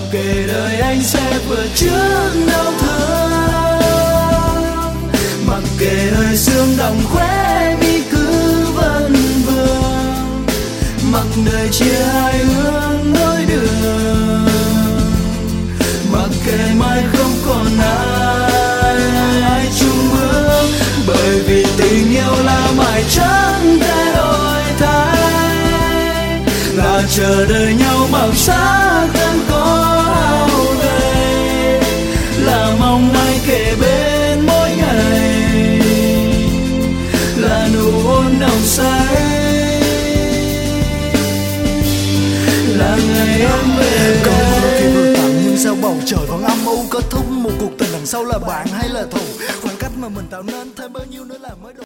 kệ đời anh sẽ vượt trước đau thương, mặc kệ đời sương đồng khóe mi cứ vấn vương, mặc đời chia hai hướng nối đường, mặc kệ mai không còn ai chung bước, bởi vì tình yêu là mãi chẳng thể đổi thay, là chờ đợi nhau bằng xác thân có hao gầy, là mong mãi kề bên mỗi ngày, là nụ hôn nồng say, là ngày em về. Cơn mưa khi vừa tàn nhưng sao bầu trời vẫn âm u, kết thúc một cuộc tình đằng sau là bạn hay là thù, khoảng cách mà mình tạo nên thêm bao nhiêu nữa là mới đủ.